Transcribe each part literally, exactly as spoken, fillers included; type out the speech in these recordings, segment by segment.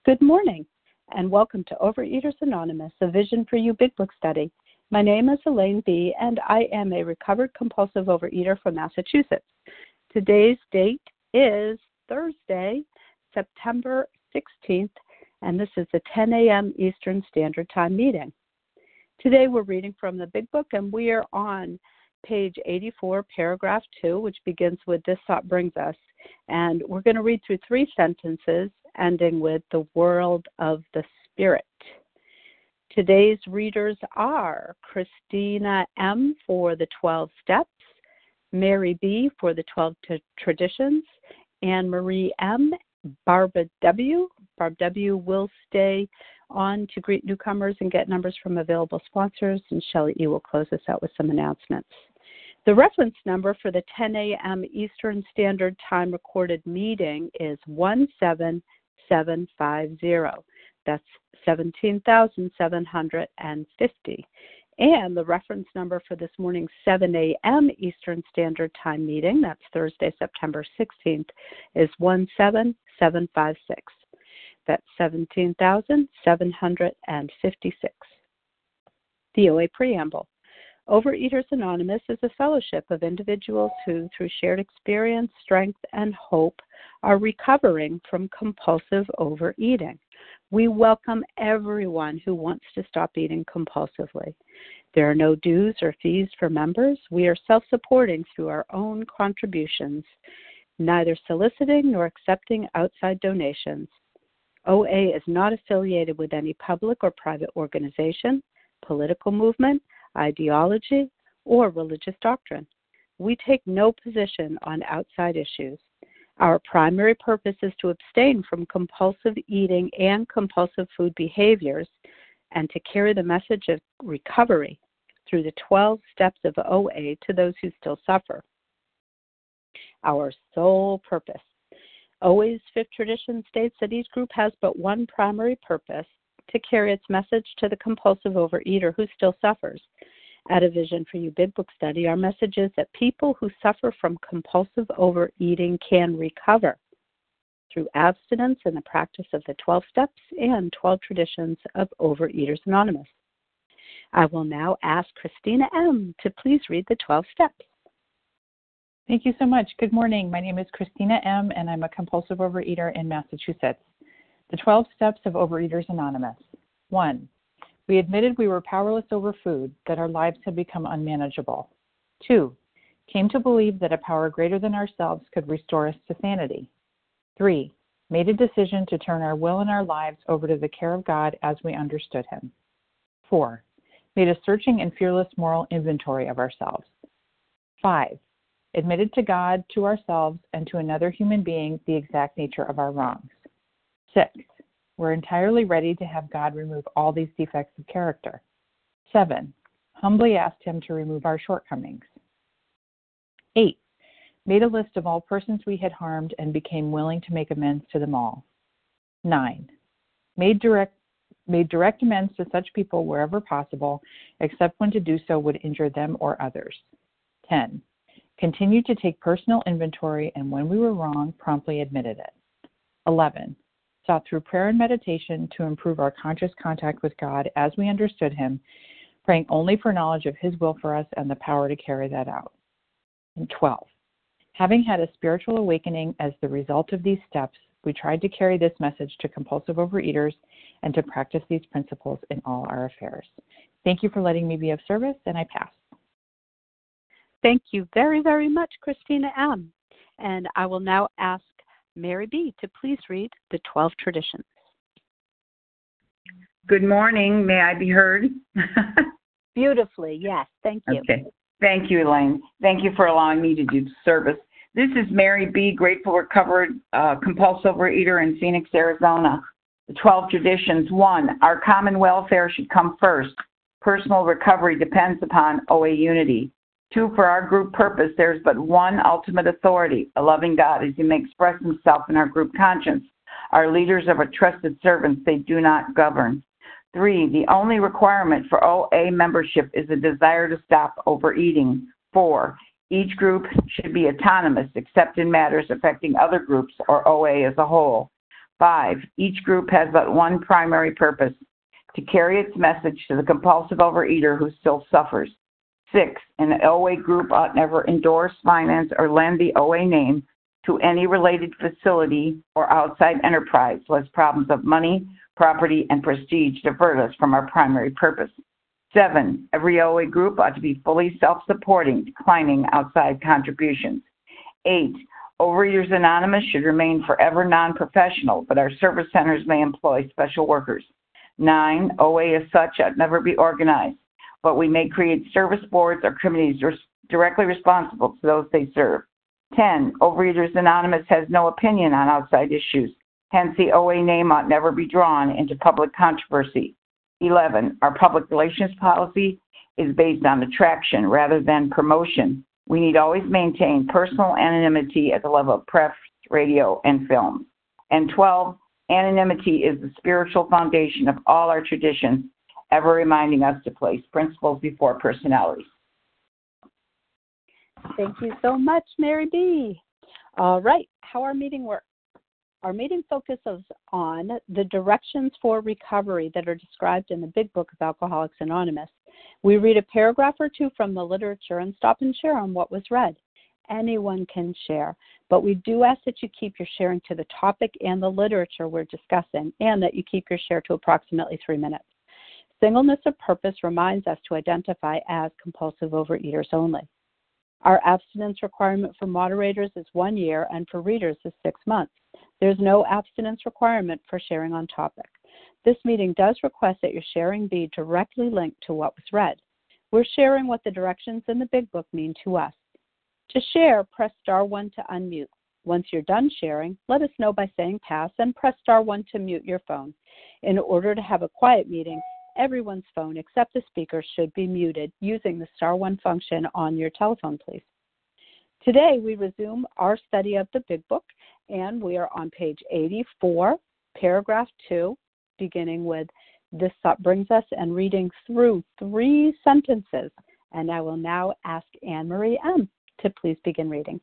Good morning, and welcome to Overeaters Anonymous, a Vision for You Big Book study. My name is Elaine B., and I am a recovered compulsive overeater from Massachusetts. Today's date is Thursday, September sixteenth, and this is the ten a.m. Eastern Standard Time meeting. Today we're reading from the Big Book, and we are on page eighty-four, paragraph two, which begins with "This thought brings us." And we're going to read through three sentences, ending with "the world of the spirit." Today's readers are Christina M. for the twelve steps, Mary B. for the twelve t- traditions, Anne Marie M., Barbara W. Barb W. will stay on to greet newcomers and get numbers from available sponsors, and Shelley E. will close us out with some announcements. The reference number for the ten a.m. Eastern Standard Time recorded meeting is one seven seven five zero. That's seventeen thousand seven hundred fifty. And the reference number for this morning's seven a.m. Eastern Standard Time meeting, that's Thursday, September sixteenth, is one seven seven five six. That's seventeen thousand seven hundred fifty-six. The O A Preamble. Overeaters Anonymous is a fellowship of individuals who, through shared experience, strength, and hope, are recovering from compulsive overeating. We welcome everyone who wants to stop eating compulsively. There are no dues or fees for members. We are self-supporting through our own contributions, neither soliciting nor accepting outside donations. O A is not affiliated with any public or private organization, political movement, ideology, or religious doctrine. We take no position on outside issues. Our primary purpose is to abstain from compulsive eating and compulsive food behaviors and to carry the message of recovery through the twelve steps of O A to those who still suffer. Our sole purpose. O A's fifth tradition states that each group has but one primary purpose: to carry its message to the compulsive overeater who still suffers. At a Vision for You Big Book study, our message is that people who suffer from compulsive overeating can recover through abstinence and the practice of the twelve steps and twelve traditions of Overeaters Anonymous. I will now ask Christina M. to please read the twelve steps. Thank you so much. Good morning. My name is Christina M., and I'm a compulsive overeater in Massachusetts. The twelve steps of Overeaters Anonymous. One, we admitted we were powerless over food, that our lives had become unmanageable. Two, came to believe that a power greater than ourselves could restore us to sanity. Three, made a decision to turn our will and our lives over to the care of God as we understood Him. Four, made a searching and fearless moral inventory of ourselves. Five, admitted to God, to ourselves, and to another human being the exact nature of our wrongs. Six, we're entirely ready to have God remove all these defects of character. Seven, humbly asked Him to remove our shortcomings. Eight, made a list of all persons we had harmed and became willing to make amends to them all. Nine, made direct, made direct amends to such people wherever possible, except when to do so would injure them or others. Ten, continued to take personal inventory, and when we were wrong, promptly admitted it. Eleven, sought through prayer and meditation to improve our conscious contact with God as we understood Him, praying only for knowledge of His will for us and the power to carry that out. And twelve, having had a spiritual awakening as the result of these steps, we tried to carry this message to compulsive overeaters and to practice these principles in all our affairs. Thank you for letting me be of service, and I pass. Thank you very, very much, Christina M. And I will now ask Mary B. to please read the twelve traditions. Good morning. May I be heard? Beautifully, yes. Thank you. Okay. Thank you, Elaine. Thank you for allowing me to do service. This is Mary B., grateful recovered uh, compulsive overeater in Phoenix, Arizona. The twelve traditions. One, our common welfare should come first. Personal recovery depends upon O A unity. Two, for our group purpose, there's but one ultimate authority, a loving God, as He may express Himself in our group conscience. Our leaders are but trusted servants, they do not govern. Three, the only requirement for O A membership is a desire to stop overeating. Four, each group should be autonomous except in matters affecting other groups or O A as a whole. Five, each group has but one primary purpose, to carry its message to the compulsive overeater who still suffers. Six, an O A group ought never endorse, finance, or lend the O A name to any related facility or outside enterprise, lest problems of money, property, and prestige divert us from our primary purpose. Seven, every O A group ought to be fully self-supporting, declining outside contributions. Eight, Overeaters Anonymous should remain forever non-professional, but our service centers may employ special workers. Nine, O A as such ought never be organized, but we may create service boards or committees directly responsible to those they serve. Ten, Overeaters Anonymous has no opinion on outside issues. Hence, the O A name ought never be drawn into public controversy. Eleven, our public relations policy is based on attraction rather than promotion. We need always maintain personal anonymity at the level of press, radio, and film. And twelve, anonymity is the spiritual foundation of all our traditions, ever reminding us to place principles before personalities. Thank you so much, Mary B. All right, how our meeting works. Our meeting focuses on the directions for recovery that are described in the Big Book of Alcoholics Anonymous. We read a paragraph or two from the literature and stop and share on what was read. Anyone can share, but we do ask that you keep your sharing to the topic and the literature we're discussing, and that you keep your share to approximately three minutes. Singleness of purpose reminds us to identify as compulsive overeaters only. Our abstinence requirement for moderators is one year and for readers is six months. There's no abstinence requirement for sharing on topic. This meeting does request that your sharing be directly linked to what was read. We're sharing what the directions in the Big Book mean to us. To share, press star one to unmute. Once you're done sharing, let us know by saying pass and press star one to mute your phone. In order to have a quiet meeting, everyone's phone except the speaker should be muted using the star one function on your telephone, please. Today, we resume our study of the Big Book, and we are on page eighty-four, paragraph two, beginning with "This thought brings us," and reading through three sentences. And I will now ask Anne Marie M. to please begin reading.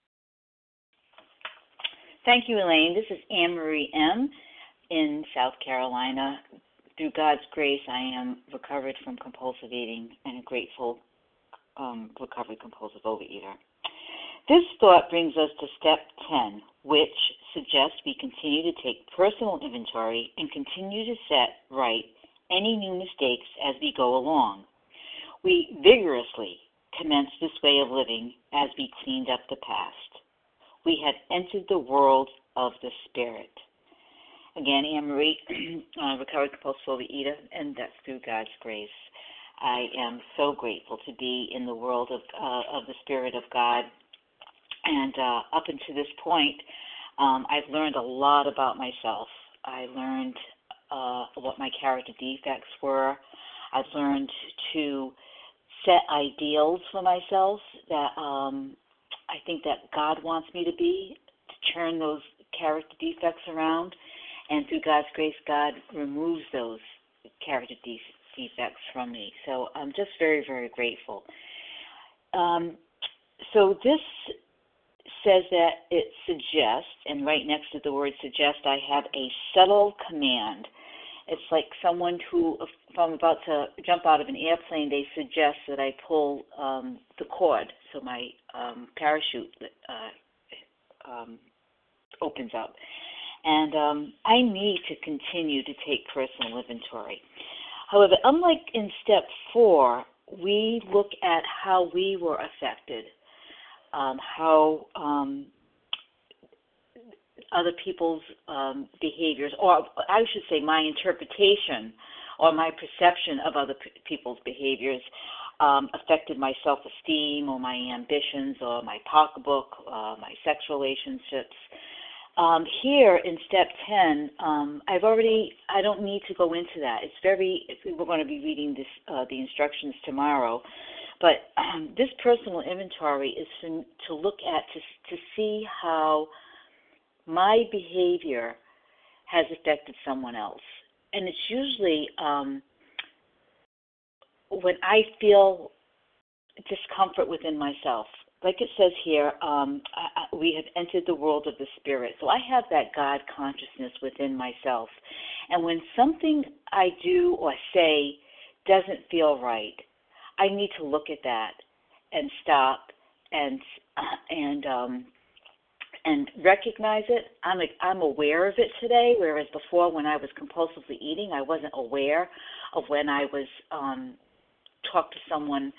Thank you, Elaine. This is Anne Marie M. in South Carolina. Through God's grace, I am recovered from compulsive eating and a grateful um, recovered compulsive overeater. This thought brings us to step ten, which suggests we continue to take personal inventory and continue to set right any new mistakes as we go along. We vigorously commenced this way of living as we cleaned up the past. We have entered the world of the Spirit. Again, Anne Marie, uh, recovered compulsive overeater, and that's through God's grace. I am so grateful to be in the world of uh, of the Spirit of God. And uh, up until this point, um, I've learned a lot about myself. I learned uh, what my character defects were. I've learned to set ideals for myself that um, I think that God wants me to be, to turn those character defects around. And through God's grace, God removes those character defects from me. So I'm just very, very grateful. Um, so this says that it suggests, and right next to the word suggest, I have a subtle command. It's like someone who, if I'm about to jump out of an airplane, they suggest that I pull um, the cord so my um, parachute uh, um, opens up. And um, I need to continue to take personal inventory. However, unlike in step four, we look at how we were affected, um, how um, other people's um, behaviors, or I should say my interpretation or my perception of other p- people's behaviors um, affected my self-esteem or my ambitions or my pocketbook, uh, my sex relationships. Um, here in step ten, um, I've already, I don't need to go into that. It's very, we're going to be reading this, uh, the instructions tomorrow, but um, this personal inventory is to, to look at, to, to see how my behavior has affected someone else. And it's usually um, when I feel discomfort within myself. like it says here, um, I, I, we have entered the world of the spirit. So I have that God consciousness within myself. And when something I do or say doesn't feel right, I need to look at that and stop and and um, and recognize it. I'm I'm aware of it today, whereas before when I was compulsively eating, I wasn't aware of when I was um, talked to someone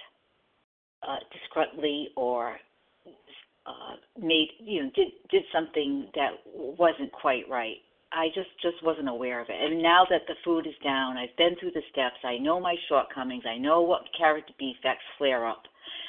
Uh, discreetly or uh, made you know did did something that wasn't quite right. I just just wasn't aware of it. And now that the food is down, I've been through the steps. I know my shortcomings. I know what character defects flare up.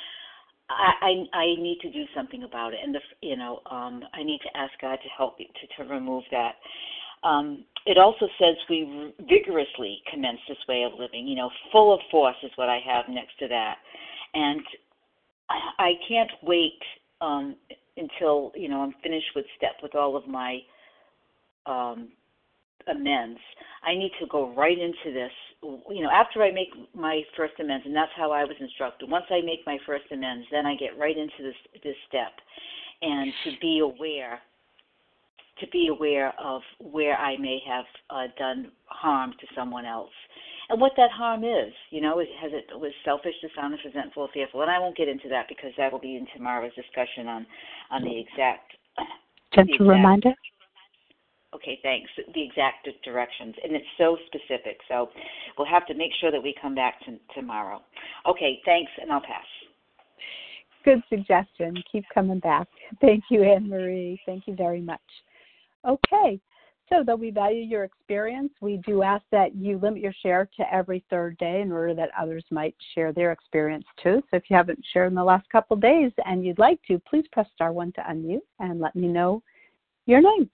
I I, I need to do something about it, and the you know um, I need to ask God to help me to to remove that. Um, it also says we vigorously commence this way of living. You know, full of force is what I have next to that. And I can't wait um, until, you know, I'm finished with step with all of my um, amends. I need to go right into this, you know, after I make my first amends, and that's how I was instructed. Once I make my first amends, then I get right into this this step, and to be aware, to be aware of where I may have uh, done harm to someone else. And what that harm is, you know, has it was selfish, dishonest, resentful, or fearful. And I won't get into that because that will be in tomorrow's discussion on, on the exact. Gentle the exact, reminder. Okay, thanks. The exact directions. And it's so specific. So we'll have to make sure that we come back to tomorrow. Okay, thanks, and I'll pass. Good suggestion. Keep coming back. Thank you, Anne Marie. Thank you very much. Okay. So though we value your experience, we do ask that you limit your share to every third day in order that others might share their experience too. So if you haven't shared in the last couple of days and you'd like to, please press star one to unmute and let me know your name.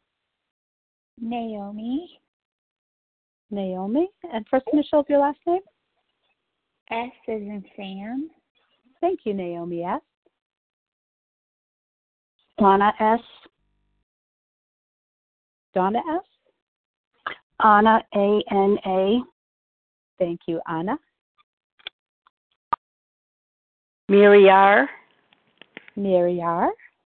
Naomi. Naomi. And first initial of your last name? S as in Sam. Thank you, Naomi S. Donna S. Donna S. Anna, A N A. Thank you, Anna. Mary R. Mary R.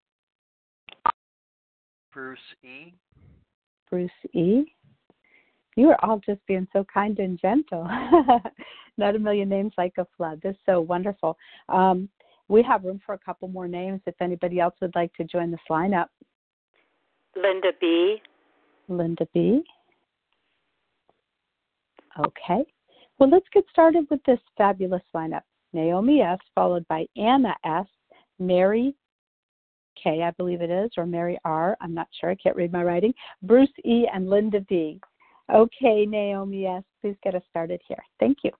Bruce E. Bruce E. You are all just being so kind and gentle. Not a million names like a flood. This is so wonderful. Um, we have room for a couple more names if anybody else would like to join this lineup. Linda B. Linda B. Okay. Well, let's get started with this fabulous lineup. Naomi S., followed by Anna S., Mary K., I believe it is, or Mary R., I'm not sure, I can't read my writing, Bruce E., and Linda B. Okay, Naomi S., please get us started here. Thank you.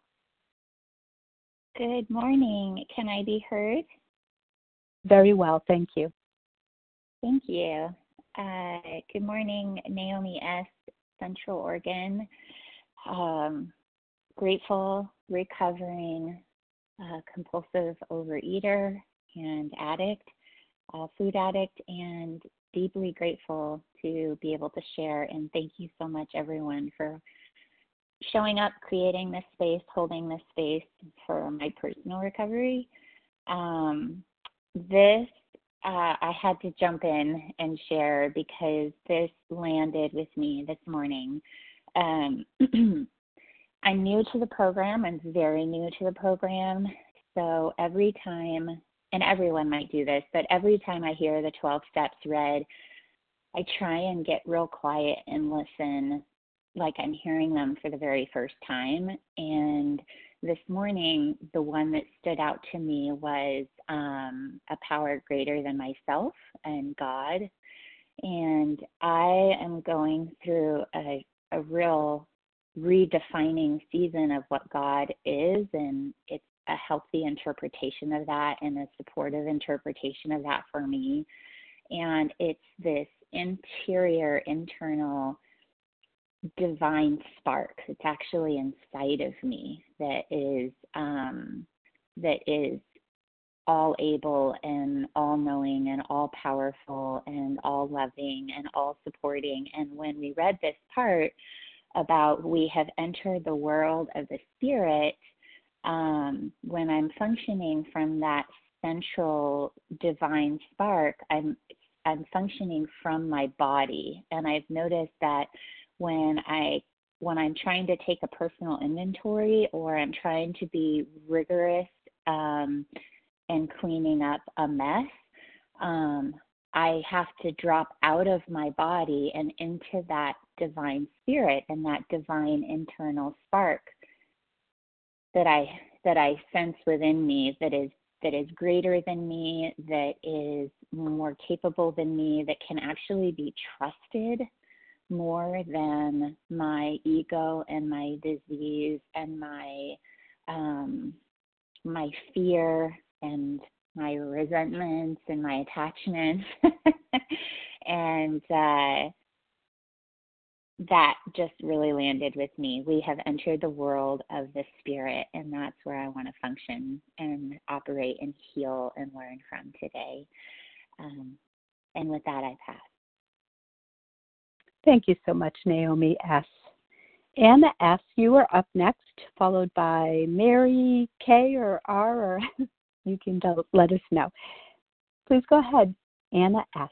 Good morning. Can I be heard? Very well, thank you. Thank you. Uh, good morning, Naomi S., Central Oregon. Um, grateful, recovering, uh, compulsive overeater and addict, uh, food addict, and deeply grateful to be able to share. And thank you so much, everyone, for showing up, creating this space, holding this space for my personal recovery. Um, this Uh, I had to jump in and share because this landed with me this morning. Um, I'm new to the program. I'm very new to the program. So every time, and everyone might do this, but every time I hear the twelve steps read, I try and get real quiet and listen like I'm hearing them for the very first time. And this morning, the one that stood out to me was um, a power greater than myself and God. And I am going through a, a real redefining season of what God is, and it's a healthy interpretation of that and a supportive interpretation of that for me. And it's this interior, internal divine spark that's actually inside of me that is um, that is all able and all knowing and all powerful and all loving and all supporting. And when we read this part about we have entered the world of the spirit, um, when I'm functioning from that central divine spark, I'm I'm functioning from my body. And I've noticed that when I when I'm trying to take a personal inventory, or I'm trying to be rigorous um, and cleaning up a mess, um, I have to drop out of my body and into that divine spirit and that divine internal spark that I that I sense within me, that is that is greater than me, that is more capable than me, that can actually be trusted more than my ego and my disease and my um, my fear and my resentments and my attachments. and uh, that just really landed with me. We have entered the world of the spirit, and that's where I want to function and operate and heal and learn from today. Um, and with that, I pass. Thank you so much, Naomi S. Anna S., you are up next, followed by Mary K. or R., or you can let us know. Please go ahead, Anna S.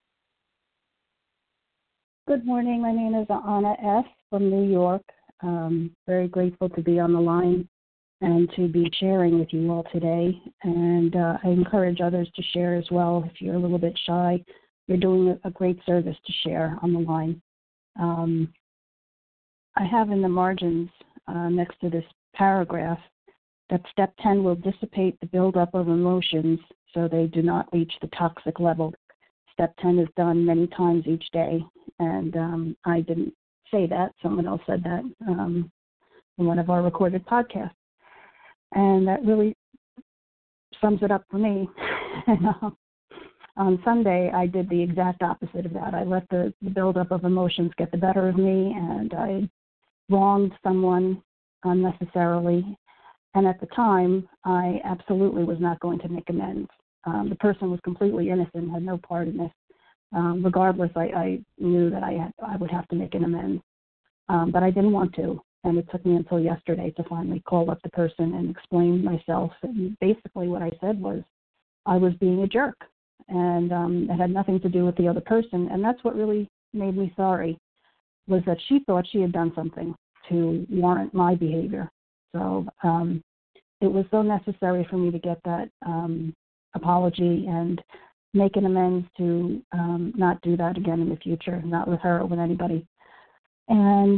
Good morning. My name is Anna S. from New York. Um, very grateful to be on the line and to be sharing with you all today. And uh, I encourage others to share as well. If you're a little bit shy, you're doing a great service to share on the line. Um, I have in the margins uh, next to this paragraph that step ten will dissipate the buildup of emotions so they do not reach the toxic level. Step ten is done many times each day, and um, I didn't say that. Someone else said that um, in one of our recorded podcasts. And that really sums it up for me. and, uh, on Sunday, I did the exact opposite of that. I let the, the buildup of emotions get the better of me, and I wronged someone unnecessarily. And at the time, I absolutely was not going to make amends. Um, the person was completely innocent, had no part in this. Um, regardless, I, I knew that I had, I would have to make an amends, um, but I didn't want to. And it took me until yesterday to finally call up the person and explain myself. And basically what I said was I was being a jerk, and um, it had nothing to do with the other person. And that's what really made me sorry, was that she thought she had done something to warrant my behavior. So um, it was so necessary for me to get that um, apology and make an amends to um, not do that again in the future, not with her or with anybody. And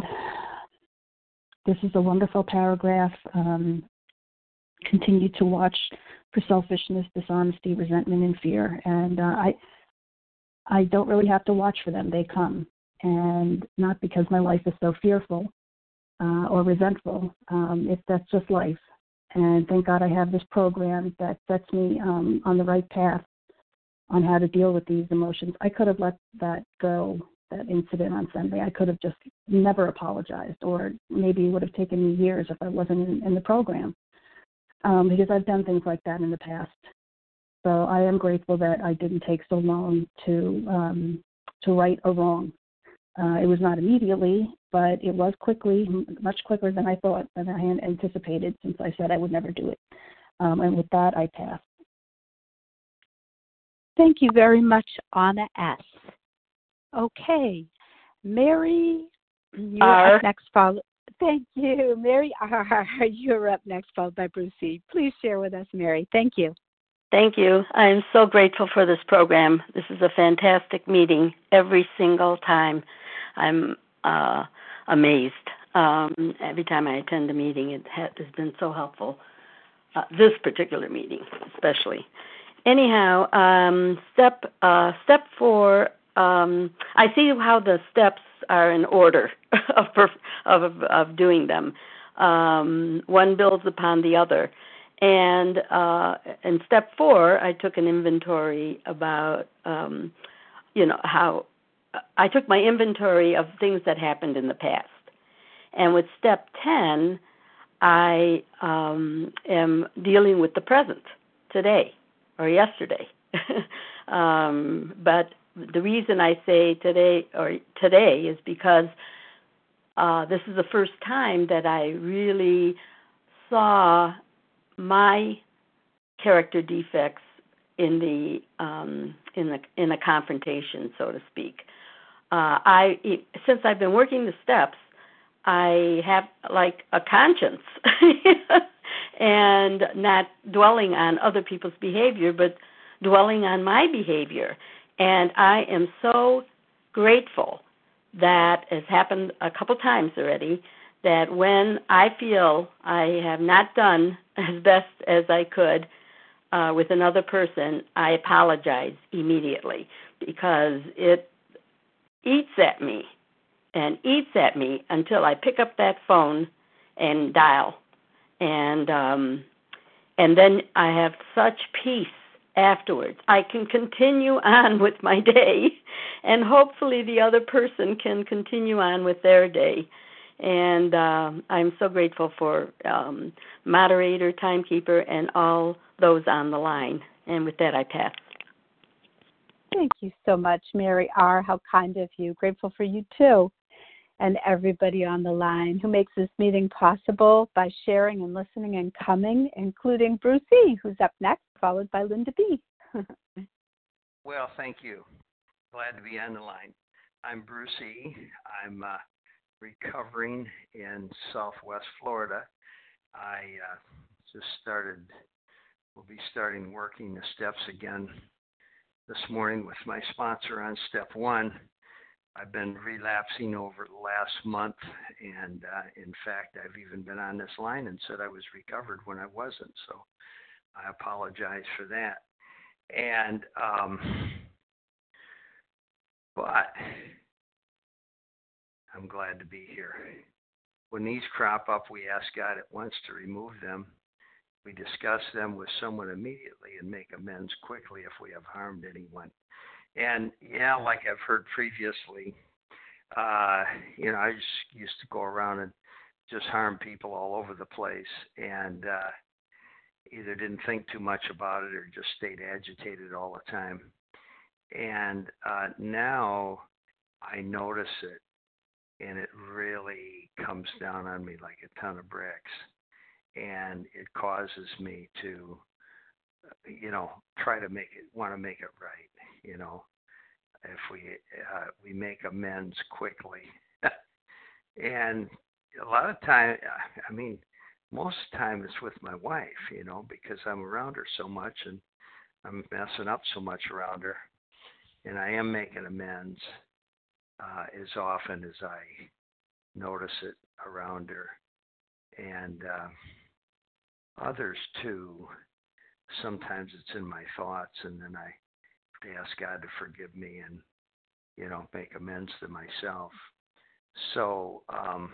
this is a wonderful paragraph. Um, continue to watch for selfishness, dishonesty, resentment, and fear. And uh, I, I don't really have to watch for them. They come. And not because my life is so fearful uh, or resentful. Um, it, that's just life. And thank God I have this program that sets me um, on the right path on how to deal with these emotions. I could have let that go, that incident on Sunday. I could have just never apologized, or maybe it would have taken me years if I wasn't in, in the program, um, because I've done things like that in the past. So I am grateful that I didn't take so long to um, to right a wrong. Uh, it was not immediately, but it was quickly, much quicker than I thought, than I had anticipated, since I said I would never do it. Um, and with that, I pass. Thank you very much, Anna S. Okay, Mary, you're R. up next. Follow- Thank you, Mary R. You're up next, followed by Bruce C. Please share with us, Mary. Thank you. Thank you. I'm so grateful for this program. This is a fantastic meeting every single time. I'm uh, amazed. Um, every time I attend a meeting, it has been so helpful. Uh, this particular meeting, especially. Anyhow, um, step uh, step four. Um, I see how the steps are in order of of, of doing them. Um, one builds upon the other. And uh, in step four, I took an inventory about, um, you know, how I took my inventory of things that happened in the past. And with step ten, I um, am dealing with the present, today or yesterday. um, but the reason I say today or today is because uh, this is the first time that I really saw my character defects in the um, in the in a confrontation, so to speak. Uh, I since I've been working the steps, I have like a conscience and not dwelling on other people's behavior, but dwelling on my behavior. And I am so grateful that has happened a couple times already, that when I feel I have not done as best as I could uh, with another person, I apologize immediately, because it eats at me and eats at me until I pick up that phone and dial. And um, and then I have such peace afterwards. I can continue on with my day, and hopefully the other person can continue on with their day. And uh, I'm so grateful for um, moderator, timekeeper, and all those on the line. And with that, I pass. Thank you so much, Mary R. How kind of you. Grateful for you, too. And everybody on the line who makes this meeting possible by sharing and listening and coming, including Bruce E., who's up next, followed by Linda B. Well, thank you. Glad to be on the line. I'm Bruce E. I'm uh, recovering in Southwest Florida. I uh, just started, will be starting working the steps again this morning with my sponsor on step one. I've been relapsing over the last month, and uh, in fact, I've even been on this line and said I was recovered when I wasn't, so I apologize for that. And, um, but I'm glad to be here. When these crop up, we ask God at once to remove them. We discuss them with someone immediately and make amends quickly if we have harmed anyone. And, yeah, like I've heard previously, uh, you know, I just used to go around and just harm people all over the place, and uh, either didn't think too much about it or just stayed agitated all the time. And uh, now I notice it, and it really comes down on me like a ton of bricks. And it causes me to, you know, try to make it, want to make it right. You know, if we uh, we make amends quickly, and a lot of time, I mean, most of the time it's with my wife, you know, because I'm around her so much and I'm messing up so much around her, and I am making amends uh, as often as I notice it around her, and uh, others too. Sometimes it's in my thoughts, and then I to ask God to forgive me and, you know, make amends to myself. So um,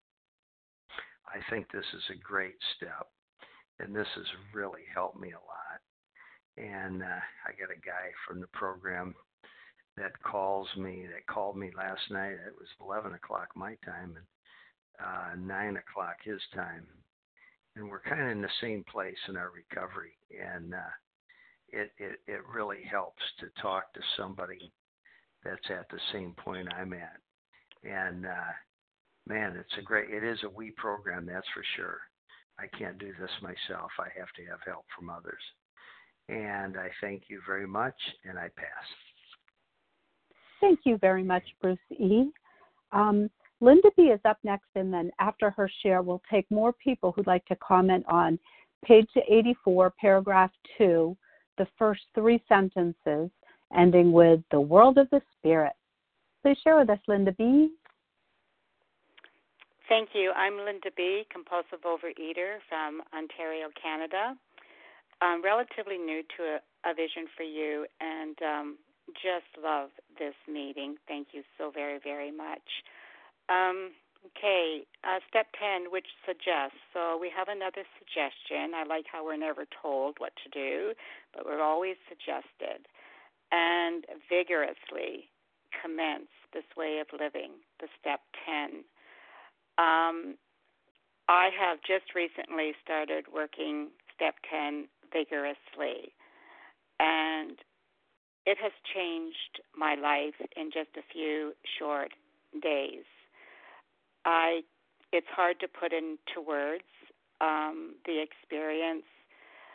I think this is a great step, and this has really helped me a lot. And uh, I got a guy from the program that calls me, that called me last night. It was eleven o'clock my time and uh, nine o'clock his time. And we're kind of in the same place in our recovery. And uh, It, it it really helps to talk to somebody that's at the same point I'm at. And, uh, man, it's a great, it is a we program, that's for sure. I can't do this myself. I have to have help from others. And I thank you very much, and I pass. Thank you very much, Bruce E. Um, Linda B. is up next, and then after her share, we'll take more people who'd like to comment on page eighty-four, paragraph two, the first three sentences, ending with the world of the spirit. Please share with us, Linda B. Thank you. I'm Linda B., compulsive overeater from Ontario, Canada. I'm relatively new to a, a Vision for You, and um, just love this meeting. Thank you so very, very much. Um, okay, uh, step ten, which suggests. So we have another suggestion. I like how we're never told what to do, but we're always suggested. And vigorously commence this way of living, the step ten. Um, I have just recently started working step ten vigorously, and it has changed my life in just a few short days. I, it's hard to put into words um, the experience.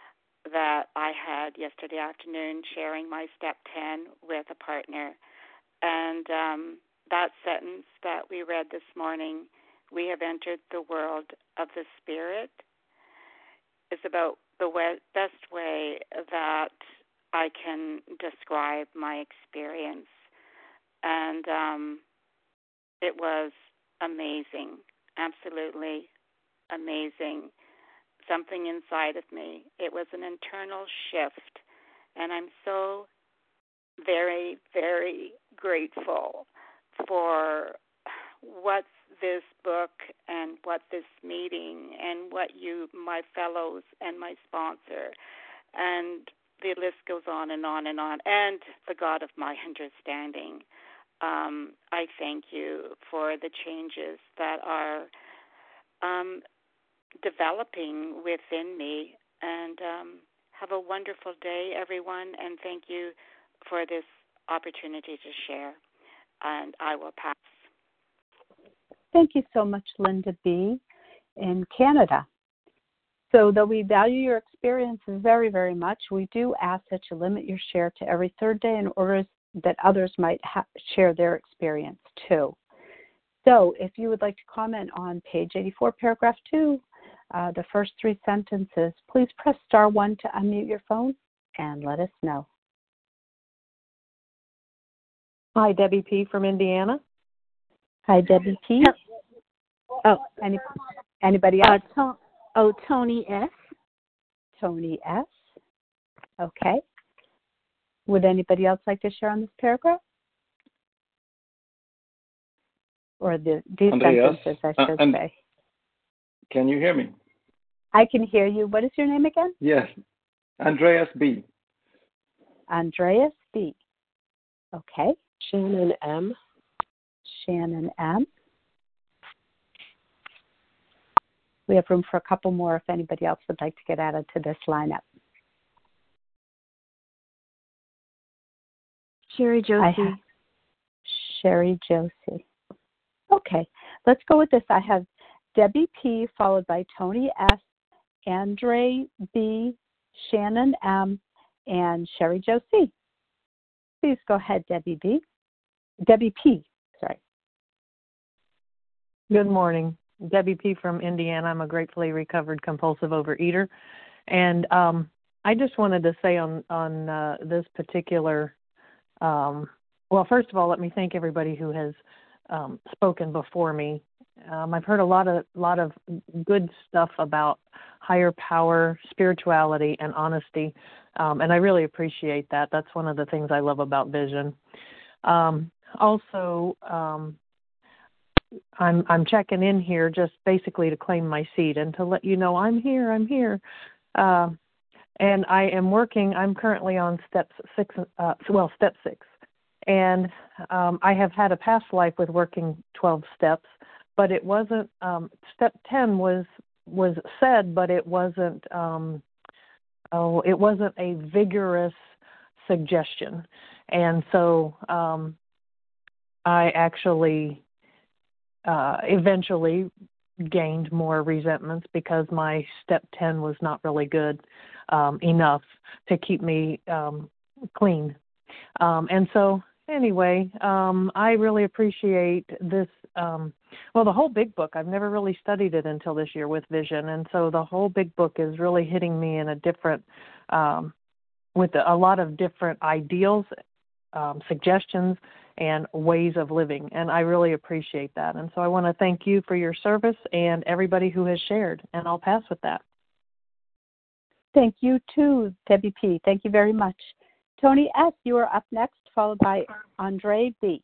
that I had yesterday afternoon sharing my step ten with a partner. And um, that sentence that we read this morning, we have entered the world of the Spirit, is about the way, best way that I can describe my experience. And um, it was amazing, absolutely amazing. Something inside of me. It was an internal shift, and I'm so very, very grateful for what this book and what this meeting and what you, my fellows, and my sponsor, and the list goes on and on and on, and the God of my understanding. Um, I thank you for the changes that are um, developing within me, and um, have a wonderful day, everyone, and thank you for this opportunity to share, and I will pass. Thank you so much, Linda B. in Canada. So though we value your experiences very, very much, we do ask that you limit your share to every third day in order that others might ha- share their experience too. So if you would like to comment on page eighty-four, paragraph two, uh, the first three sentences, please press star one to unmute your phone and let us know. Hi, Debbie P. from Indiana. Hi, Debbie P. Oh, any, anybody else? Uh, to- oh, Tony S. Tony S. Okay. Would anybody else like to share on this paragraph? Or the, these Andreas, sentences, I should uh, and, say. Can you hear me? I can hear you. What is your name again? Yes, Andreas B. Andreas B. Okay. Shannon M. Shannon M. We have room for a couple more if anybody else would like to get added to this lineup. Sherry Josie. Sherry Josie. Okay, let's go with this. I have Debbie P. followed by Tony S., Andre B., Shannon M., and Sherry Josie. Please go ahead, Debbie B. Debbie P. Sorry. Good morning. Debbie P. from Indiana. I'm a gratefully recovered compulsive overeater. And um, I just wanted to say on, on uh, this particular, um, well, first of all, let me thank everybody who has um, spoken before me. Um, I've heard a lot of lot of good stuff about higher power, spirituality, and honesty, um, and I really appreciate that. That's one of the things I love about Vision. Um, also, um, I'm I'm checking in here just basically to claim my seat and to let you know I'm here. I'm here, uh, and I am working. I'm currently on step six. Uh, well, step six, and um, I have had a past life with working twelve steps. But it wasn't, um, step ten was was said, but it wasn't, um, oh, it wasn't a vigorous suggestion. And so um, I actually uh, eventually gained more resentments because my step ten was not really good um, enough to keep me um, clean. Um, and so anyway, um, I really appreciate this. Um, well, the whole big book, I've never really studied it until this year with Vision. And so the whole big book is really hitting me in a different, um, with a lot of different ideals, um, suggestions, and ways of living. And I really appreciate that. And so I want to thank you for your service and everybody who has shared. And I'll pass with that. Thank you too, Debbie P. Thank you very much. Tony S., you are up next, followed by Andre B.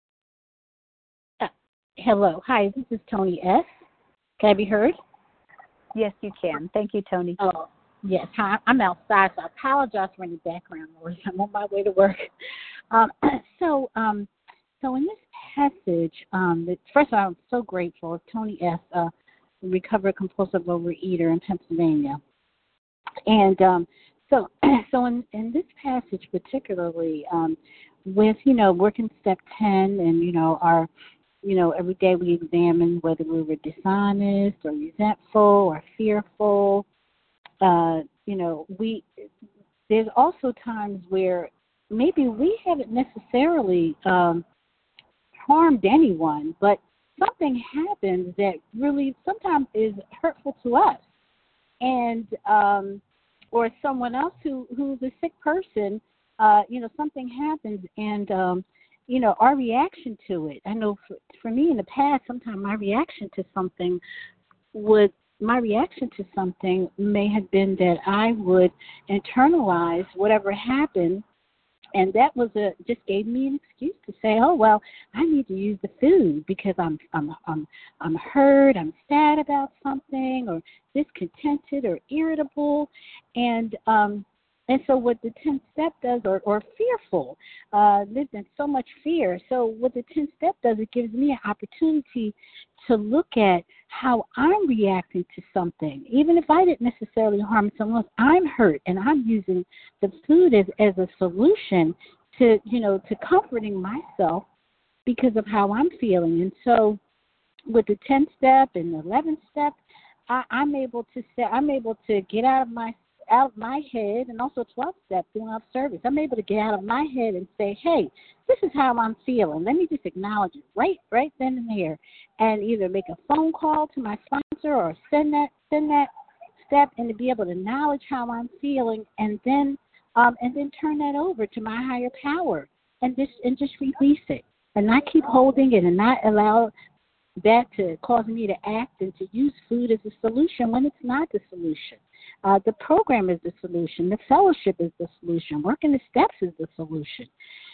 Uh, hello. Hi, this is Tony S. Can I be heard? Yes, you can. Thank you, Tony. Oh, yes. Hi, I'm outside, so I apologize for any background noise. I'm on my way to work. Um, so, um, so in this passage, um, first of all, I'm so grateful. Tony S., uh, recovered compulsive overeater in Pennsylvania. And um, so, so in, in this passage particularly, um, with, you know, working step ten and, you know, our, you know, every day we examine whether we were dishonest or resentful or fearful. uh, you know, we there's also times where maybe we haven't necessarily um, harmed anyone, but something happens that really sometimes is hurtful to us, and um, or someone else who who's a sick person. Uh, you know, something happens, and um, you know, our reaction to it. I know for, for me in the past, sometimes my reaction to something would my reaction to something may have been that I would internalize whatever happened, and that was a just gave me an excuse to say, oh well, I need to use the food because I'm I'm I'm I'm hurt, I'm sad about something, or discontented, or irritable, and um, and so what the tenth step does, or, or fearful, uh, lived in so much fear. So what the tenth step does, it gives me an opportunity to look at how I'm reacting to something. Even if I didn't necessarily harm someone else, I'm hurt, and I'm using the food as, as a solution to, you know, to comforting myself because of how I'm feeling. And so with the tenth step and the eleventh step, I, I'm able to say, I'm able to get out of my out of my head, and also twelfth step, doing of service. I'm able to get out of my head and say, hey, this is how I'm feeling. Let me just acknowledge it right right then and there, and either make a phone call to my sponsor or send that send that step, and to be able to acknowledge how I'm feeling, and then um, and then turn that over to my higher power, and just and just release it, and not keep holding it, and not allow that to cause me to act and to use food as a solution when it's not the solution. Uh, the program is the solution. The fellowship is the solution. Working the steps is the solution.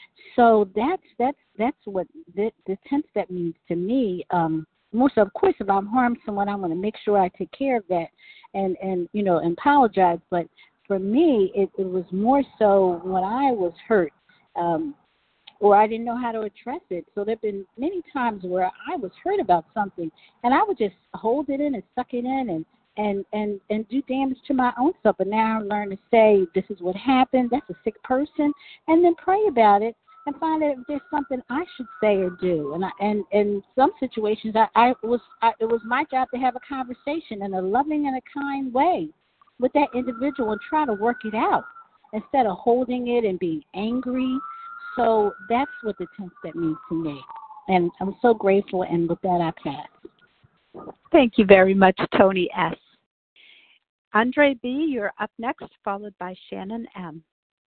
So that's that's that's what the, the tenth step means to me. Um, more so, of course, if I'm harmed someone, I'm going to make sure I take care of that, and and you know, and apologize. But for me, it, it was more so when I was hurt, um, or I didn't know how to address it. So there have been many times where I was hurt about something, and I would just hold it in and suck it in and and and and do damage to my own self. But now I learn to say, this is what happened, that's a sick person, and then pray about it and find out if there's something I should say or do. And I, and in some situations, I, I was I, it was my job to have a conversation in a loving and a kind way with that individual and try to work it out instead of holding it and being angry. So that's what the tenth step means to me. And I'm so grateful, and with that, I pass. Thank you very much, Tony S. Andre B., you're up next, followed by Shannon M.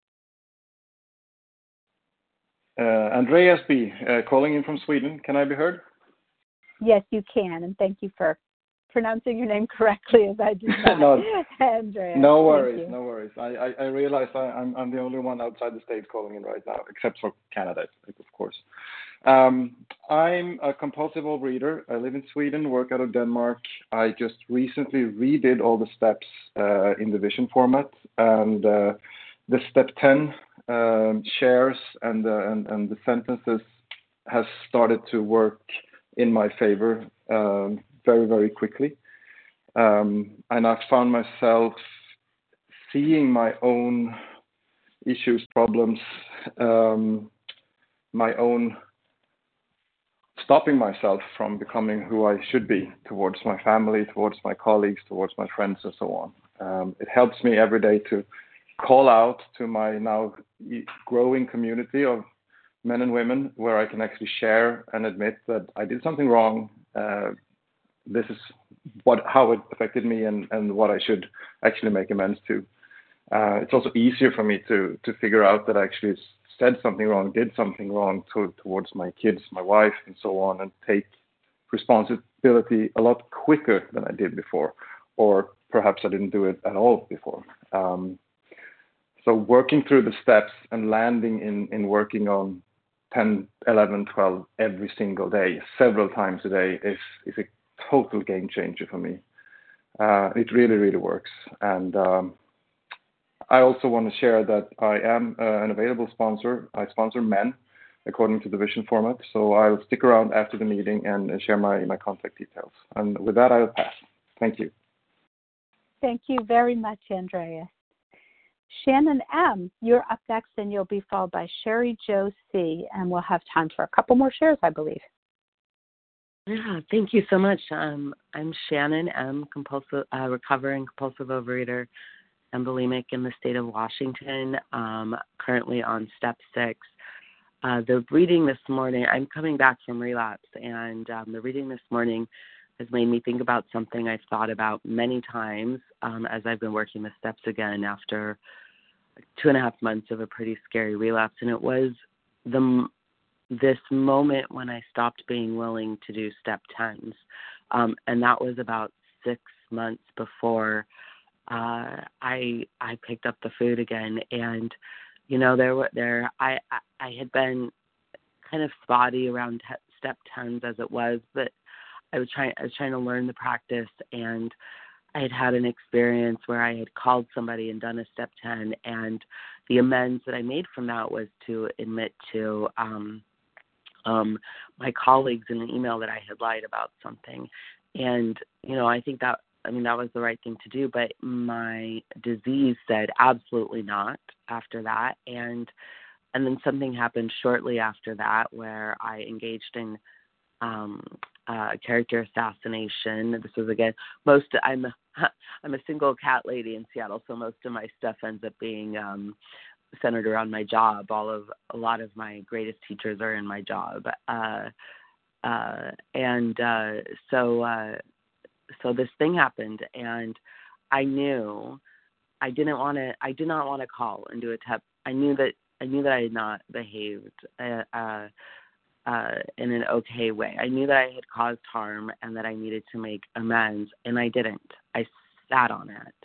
Uh, Andreas B., uh, calling in from Sweden. Can I be heard? Yes, you can, and thank you for pronouncing your name correctly, as I did not. no, Andreas, no worries, no worries. I, I, I realize I, I'm, I'm the only one outside the States calling in right now, except for Canada, of course. Um, I'm a compulsive overeater. I live in Sweden, work out of Denmark. I just recently redid all the steps uh, in the vision format, and uh, the step ten um, shares and, uh, and and the sentences has started to work in my favor um, very, very quickly. Um, and I found myself seeing my own issues, problems, um, my own stopping myself from becoming who I should be towards my family, towards my colleagues, towards my friends, and so on. Um, it helps me every day to call out to my now growing community of men and women where I can actually share and admit that I did something wrong. Uh, this is what how it affected me, and, and what I should actually make amends to. Uh, it's also easier for me to to figure out that I actually said something wrong, did something wrong to, towards my kids, my wife, and so on, and take responsibility a lot quicker than I did before, or perhaps I didn't do it at all before. Um, so working through the steps and landing in, in working on ten, eleven, twelve every single day, several times a day, is, is a total game changer for me. Uh, it really, really works. And um, I also want to share that I am uh, an available sponsor. I sponsor men according to the vision format. So I'll stick around after the meeting and share my, my contact details. And with that, I'll pass. Thank you. Thank you very much, Andreas. Shannon M., you're up next, and you'll be followed by Sherry Joe C., and we'll have time for a couple more shares, I believe. Yeah, thank you so much. Um, I'm Shannon M., compulsive, uh, recovering compulsive overeater and bulimic in the state of Washington, um, currently on step six. Uh, the reading this morning, I'm coming back from relapse, and um, the reading this morning has made me think about something I've thought about many times um, as I've been working the steps again after two and a half months of a pretty scary relapse. And it was the this moment when I stopped being willing to do step tens. Um, and that was about six months before uh, I I picked up the food again. And, you know, there were there I, I, I had been kind of spotty around te- step tens as it was, but I was trying I was trying to learn the practice, and I had had an experience where I had called somebody and done a step ten, and the amends that I made from that was to admit to um, um, my colleagues in an email that I had lied about something. And, you know, I think that, I mean, that was the right thing to do, but my disease said absolutely not after that. And, and then something happened shortly after that where I engaged in um, uh, character assassination. This was, again, most, I'm a, I'm a single cat lady in Seattle, so most of my stuff ends up being um, centered around my job. All of, a lot of my greatest teachers are in my job. Uh, uh, and uh, so, uh, so this thing happened, and I knew I didn't want to, I did not want to call and do a tep. I knew that, I knew that I had not behaved uh, uh, uh, in an okay way. I knew that I had caused harm and that I needed to make amends, and I didn't. I sat on it.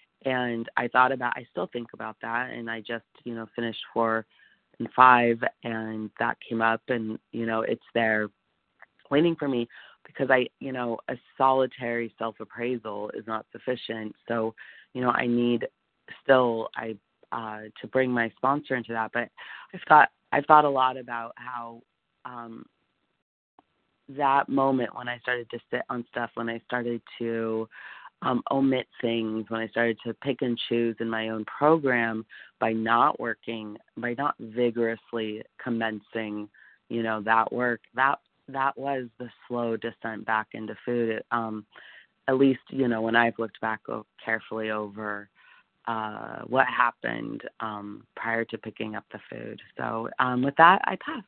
And I thought about, I still think about that, and I just, you know, finished four and five, and that came up, and, you know, it's there waiting for me because I, you know, a solitary self-appraisal is not sufficient. So, you know, I need still, I, uh, to bring my sponsor into that, but I've thought, I've thought a lot about how, um, that moment when I started to sit on stuff, when I started to Um, omit things, when I started to pick and choose in my own program by not working, by not vigorously commencing, you know, that work, that that was the slow descent back into food. It, um, at least, you know, when I've looked back carefully over uh, what happened um, prior to picking up the food. So um, with that, I pass.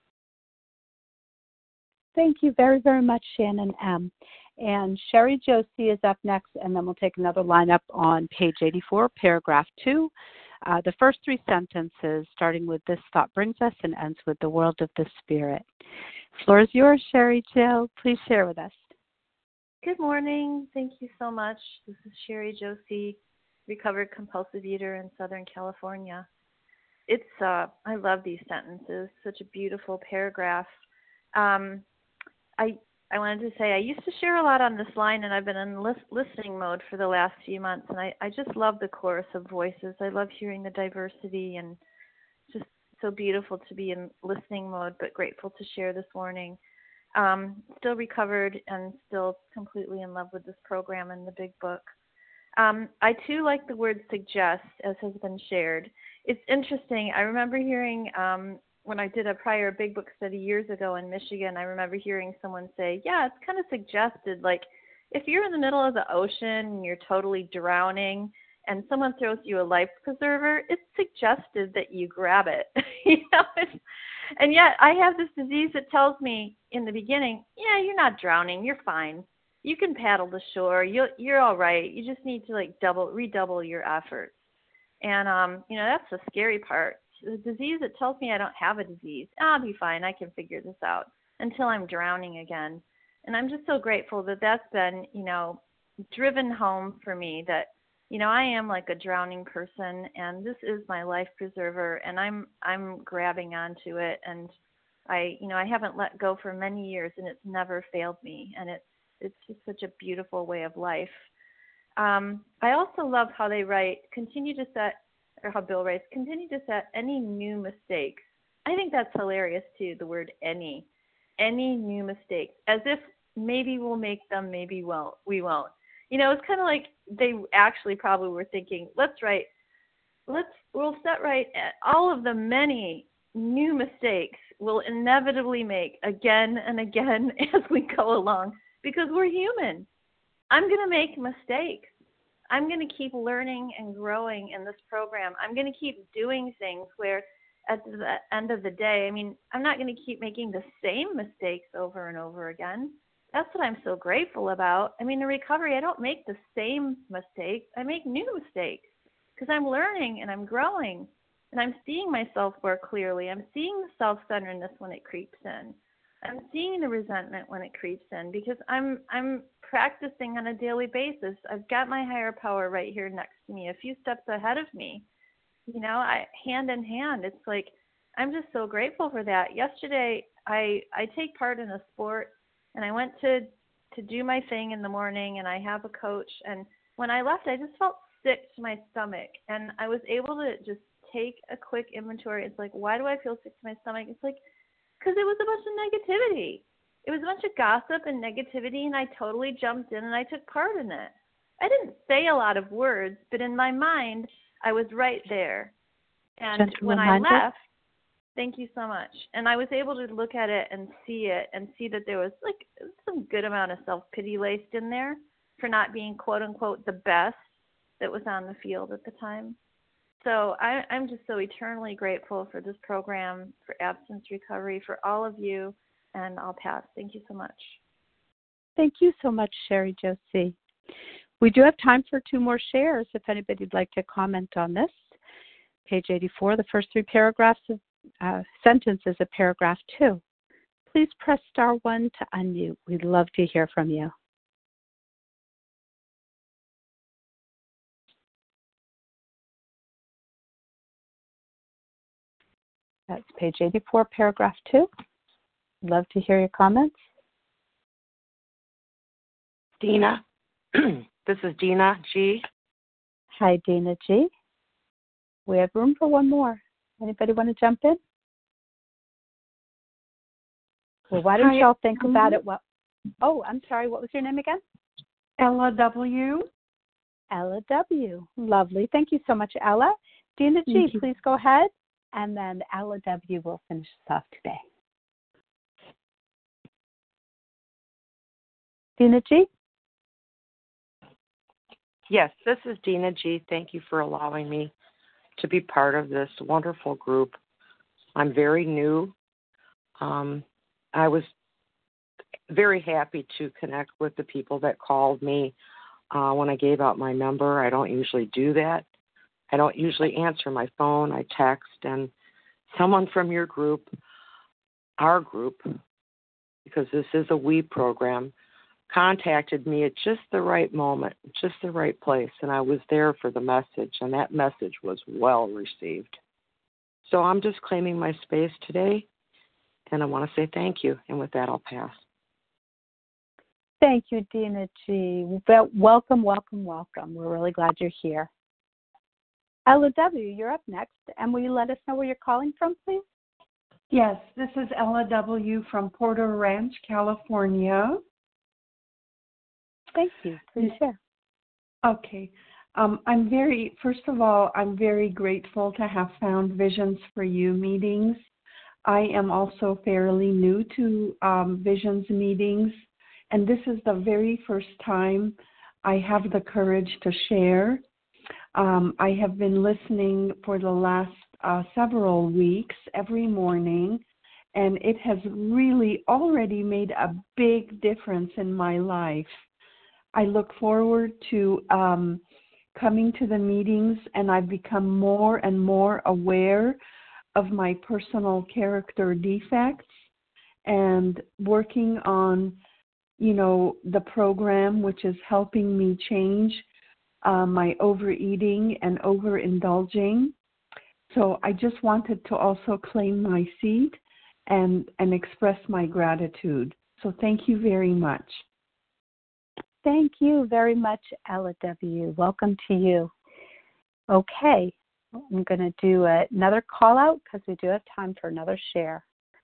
Thank you very, very much, Shannon M. And Sherry Josie is up next, and then we'll take another lineup on page eighty-four, paragraph two. Uh, the first three sentences, starting with "this thought brings us" and ends with "the world of the spirit." Floor is yours, Sherry Jo. Please share with us. Good morning. Thank you so much. This is Sherry Josie, recovered compulsive eater in Southern California. It's uh, I love these sentences. Such a beautiful paragraph. Um, I I wanted to say I used to share a lot on this line, and I've been in lis- listening mode for the last few months, and I, I just love the chorus of voices. I love hearing the diversity, and just so beautiful to be in listening mode, but grateful to share this morning. Um, still recovered and still completely in love with this program and the big book. Um, I, too, like the word suggest, as has been shared. It's interesting. I remember hearing um, when I did a prior big book study years ago in Michigan, I remember hearing someone say, yeah, it's kind of suggested, like if you're in the middle of the ocean and you're totally drowning and someone throws you a life preserver, it's suggested that you grab it. you know, it's, and yet I have this disease that tells me in the beginning, yeah, you're not drowning, you're fine. You can paddle to shore, you're, you're all right. You just need to like double, redouble your efforts. And, um, you know, that's the scary part. The disease that tells me I don't have a disease, I'll be fine, I can figure this out, until I'm drowning again. And I'm just so grateful that that's been, you know, driven home for me that, you know, I am like a drowning person, and this is my life preserver, and I'm I'm grabbing onto it, and I, you know, I haven't let go for many years, and it's never failed me, and it's it's just such a beautiful way of life. Um, I also love how they write, continue to set, or how Bill writes, continue to set any new mistakes. I think that's hilarious too, the word any. Any new mistakes, as if maybe we'll make them, maybe won't, we won't. You know, it's kind of like they actually probably were thinking, let's write, let's, we'll set right all of the many new mistakes we'll inevitably make again and again as we go along because we're human. I'm going to make mistakes. I'm going to keep learning and growing in this program. I'm going to keep doing things where at the end of the day, I mean, I'm not going to keep making the same mistakes over and over again. That's what I'm so grateful about. I mean, in recovery, I don't make the same mistakes. I make new mistakes because I'm learning and I'm growing and I'm seeing myself more clearly. I'm seeing the self-centeredness when it creeps in. I'm seeing the resentment when it creeps in because I'm I'm practicing on a daily basis. I've got my higher power right here next to me, a few steps ahead of me. You know, I hand in hand. It's like I'm just so grateful for that. Yesterday, I I take part in a sport, and I went to to do my thing in the morning, and I have a coach. And when I left, I just felt sick to my stomach, and I was able to just take a quick inventory. It's like, why do I feel sick to my stomach? It's like, because it was a bunch of negativity. It was a bunch of gossip and negativity, and I totally jumped in and I took part in it. I didn't say a lot of words, but in my mind, I was right there. And when I left, thank you so much. And I was able to look at it and see it and see that there was like some good amount of self-pity laced in there for not being, quote unquote, the best that was on the field at the time. So I, I'm just so eternally grateful for this program, for absence recovery, for all of you, and I'll pass. Thank you so much. Thank you so much, Sherry Josie. We do have time for two more shares if anybody'd like to comment on this. Page eighty-four, the first three paragraphs of uh, sentences of paragraph two. Please press star one to unmute. We'd love to hear from you. That's page eighty-four, paragraph two. Love to hear your comments. Dina. This is Dina G. Hi, Dina G. We have room for one more. Anybody want to jump in? Well, why don't y'all think about it? Well, oh, I'm sorry. What was your name again? Ella W. Ella W. Lovely. Thank you so much, Ella. Dina G, please go ahead. And then Ella W. will finish us off today. Dina G? Yes, this is Dina G. Thank you for allowing me to be part of this wonderful group. I'm very new. Um, I was very happy to connect with the people that called me uh, when I gave out my number. I don't usually do that. I don't usually answer my phone. I text, and someone from your group, our group, because this is a we program, contacted me at just the right moment, just the right place, and I was there for the message, and that message was well received. So I'm just claiming my space today, and I want to say thank you, and with that, I'll pass. Thank you, Dina G. Well, welcome, welcome, welcome. We're really glad you're here. Ella W., you're up next, and will you let us know where you're calling from, please? Yes, this is Ella W. from Porter Ranch, California. Thank you. Please share. Okay. Um, I'm very, first of all, I'm very grateful to have found Visions for You meetings. I am also fairly new to um, Visions meetings, and this is the very first time I have the courage to share. Um, I have been listening for the last uh, several weeks every morning, and it has really already made a big difference in my life. I look forward to um, coming to the meetings, and I've become more and more aware of my personal character defects and working on, you know, the program, which is helping me change Uh, my overeating and overindulging. So I just wanted to also claim my seat and, and express my gratitude. So thank you very much. Thank you very much, Ella W. Welcome to you. Okay, I'm going to do another call out because we do have time for another share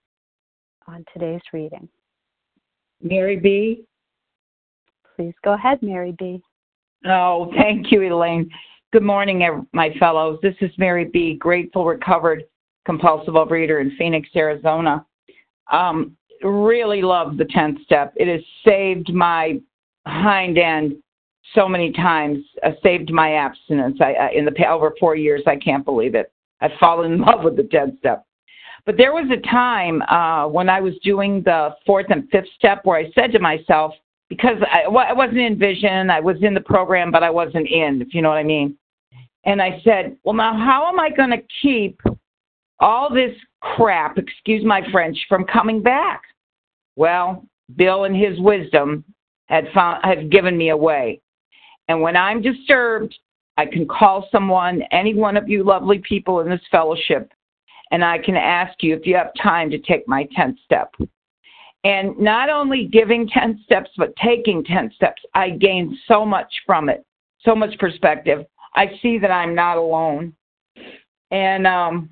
on today's reading. Mary B. Please go ahead, Mary B. Oh, thank you, Elaine. Good morning, my fellows. This is Mary B., grateful, recovered compulsive overeater in Phoenix, Arizona. Um, really love the tenth step. It has saved my hind end so many times, uh, saved my abstinence. I, I, in the over four years, I can't believe it. I've fallen in love with the tenth step. But there was a time uh, when I was doing the fourth and fifth step where I said to myself, because I, I wasn't in Vision, I was in the program, but I wasn't in, if you know what I mean. And I said, well, now how am I going to keep all this crap, excuse my French, from coming back? Well, Bill in his wisdom had found, had given me a way. And when I'm disturbed, I can call someone, any one of you lovely people in this fellowship, and I can ask you if you have time to take my tenth step. And not only giving ten steps, but taking ten steps, I gain so much from it, so much perspective. I see that I'm not alone. And um,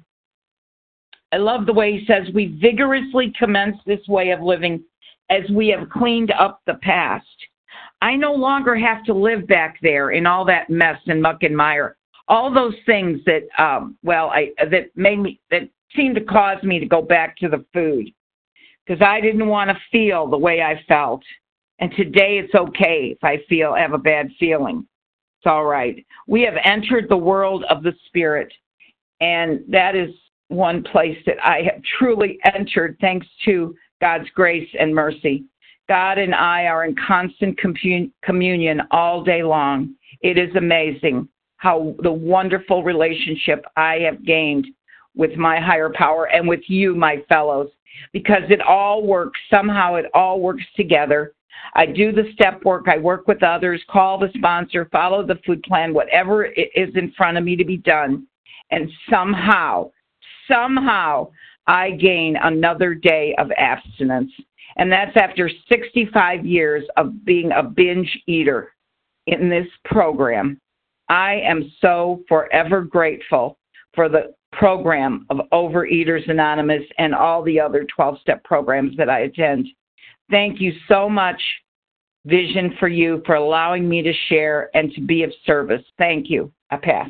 I love the way he says, we vigorously commence this way of living as we have cleaned up the past. I no longer have to live back there in all that mess and muck and mire. All those things that, um, well, I that made me, that seemed to cause me to go back to the food because I didn't want to feel the way I felt. And today it's okay if I feel have a bad feeling. It's all right. We have entered the world of the Spirit, and that is one place that I have truly entered thanks to God's grace and mercy. God and I are in constant communion all day long. It is amazing how the wonderful relationship I have gained with my higher power and with you, my fellows, because it all works. Somehow it all works together. I do the step work. I work with others, call the sponsor, follow the food plan, whatever is in front of me to be done. And somehow, somehow I gain another day of abstinence. And that's after sixty-five years of being a binge eater in this program. I am so forever grateful for the program of Overeaters Anonymous and all the other twelve-step programs that I attend. Thank you so much, Vision for You, for allowing me to share and to be of service. Thank you. I pass.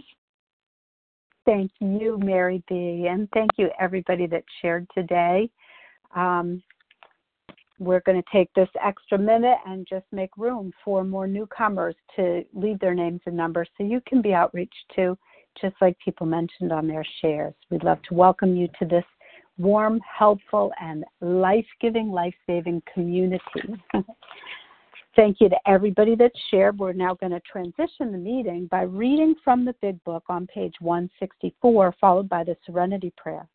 Thank you, Mary B., and thank you, everybody that shared today. Um, we're going to take this extra minute and just make room for more newcomers to leave their names and numbers so you can be outreached to, just like people mentioned on their shares. We'd love to welcome you to this warm, helpful, and life-giving, life-saving community. Thank you to everybody that shared. We're now going to transition the meeting by reading from the Big Book on page one sixty-four, followed by the Serenity Prayer.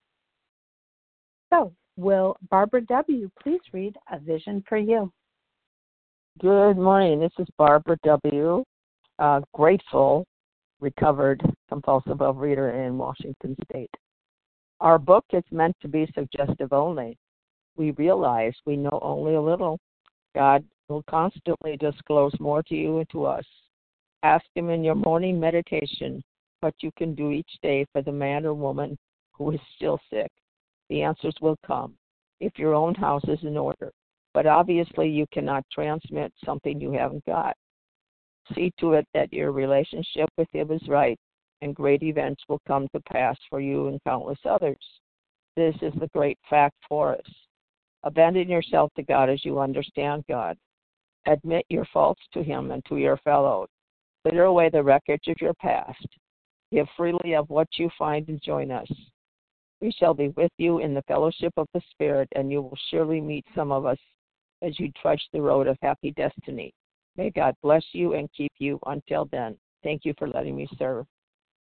So, will Barbara W. please read A Vision for You? Good morning. This is Barbara W., uh, grateful, recovered compulsive overeater in Washington State. Our book is meant to be suggestive only. We realize we know only a little. God will constantly disclose more to you and to us. Ask Him in your morning meditation what you can do each day for the man or woman who is still sick. The answers will come if your own house is in order. But obviously you cannot transmit something you haven't got. See to it that your relationship with Him is right, and great events will come to pass for you and countless others. This is the great fact for us. Abandon yourself to God as you understand God. Admit your faults to Him and to your fellows. Clear away the wreckage of your past. Give freely of what you find and join us. We shall be with you in the fellowship of the Spirit, and you will surely meet some of us as you trudge the road of happy destiny. May God bless you and keep you until then. Thank you for letting me serve.